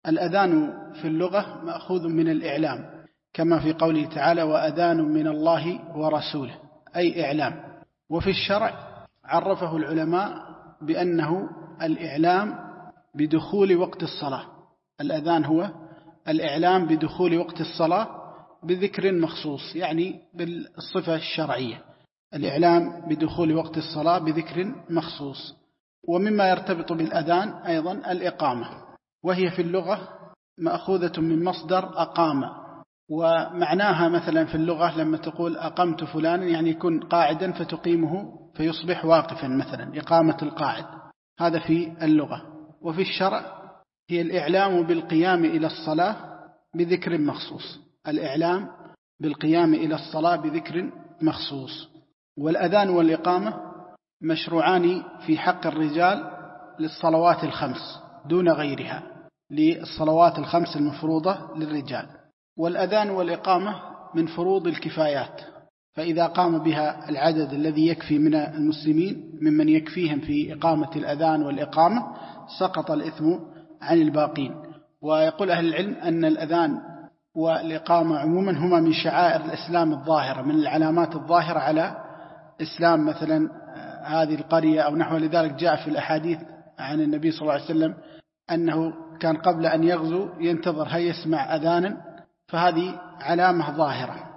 الأذان في اللغة مأخوذ من الإعلام، كما في قوله تعالى: وأذان من الله ورسوله، أي إعلام. وفي الشرع عرفه العلماء بأنه الإعلام بدخول وقت الصلاة. الأذان هو الإعلام بدخول وقت الصلاة بذكر مخصوص، يعني بالصفة الشرعية، الإعلام بدخول وقت الصلاة بذكر مخصوص. ومما يرتبط بالأذان أيضا الإقامة، وهي في اللغة مأخوذة من مصدر أقام، ومعناها مثلا في اللغة لما تقول أقمت فلانا يعني يكون قاعدا فتقيمه فيصبح واقفا، مثلا إقامة القاعد، هذا في اللغة. وفي الشرع هي الإعلام بالقيام إلى الصلاة بذكر مخصوص، الإعلام بالقيام إلى الصلاة بذكر مخصوص. والأذان والإقامة مشروعان في حق الرجال للصلوات الخمس دون غيرها، للصلوات الخمس المفروضة للرجال. والأذان والإقامة من فروض الكفايات، فإذا قام بها العدد الذي يكفي من المسلمين ممن يكفيهم في إقامة الأذان والإقامة سقط الإثم عن الباقين. ويقول أهل العلم أن الأذان والإقامة عموما هما من شعائر الإسلام الظاهرة، من العلامات الظاهرة على إسلام مثلا هذه القرية أو نحو لذلك. جاء في الأحاديث عن النبي صلى الله عليه وسلم أنه كان قبل أن يغزو ينتظر هل يسمع أذانا، فهذه علامة ظاهرة.